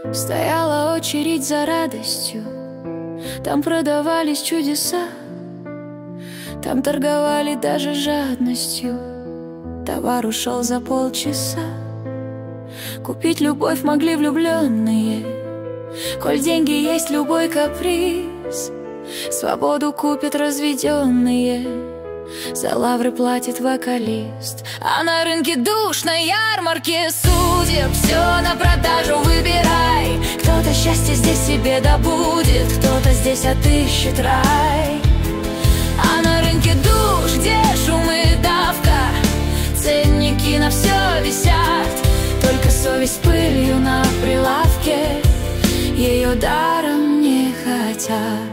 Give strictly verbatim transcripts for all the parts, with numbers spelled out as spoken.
Стояла очередь за радостью, там продавались чудеса, там торговали даже жадностью. Товар ушел за полчаса. Купить любовь могли влюбленные, коль деньги есть любой каприз. Свободу купят разведенные, за лавры платит вокалист. А на рынке душ, на ярмарке судеб все на продажу выбирай. Кто-то счастье здесь себе добудет, кто-то здесь отыщет рай. А на рынке душ, где шум и давка, ценники на все висят, только совесть пылью на прилавке, ее даром не хотят.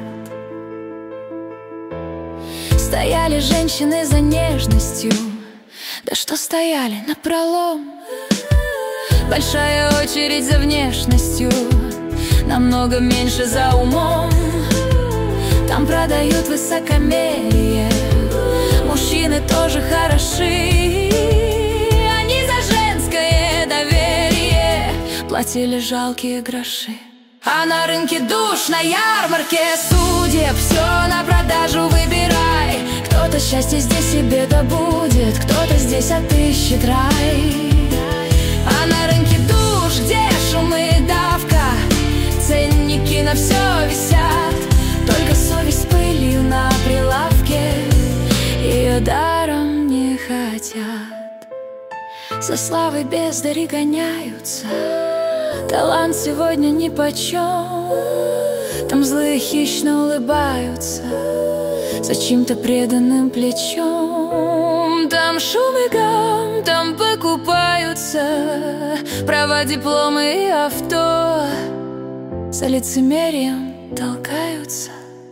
Стояли женщины за нежностью, да что стояли напролом. Большая очередь за внешностью, намного меньше за умом. Там продают высокомерие, мужчины тоже хороши. Они за женское доверие платили жалкие гроши. А на рынке душ, на ярмарке судеб все на продажу выбирай. Кто-то счастье здесь себе добудет, кто-то здесь отыщет рай. А на рынке душ, где шум и давка, ценники на все висят, только совесть пылью на прилавке, ее даром не хотят. За славой бездари гоняются, талант сегодня нипочем. Там злые хищно улыбаются за чьим-то преданным плечом. Там шум и гам, там покупаются права, дипломы и авто, за лицемерием толкаются,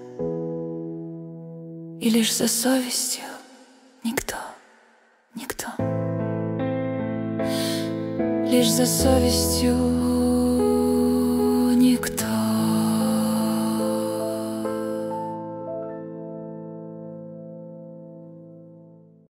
и лишь за совестью никто, никто. Лишь за совестью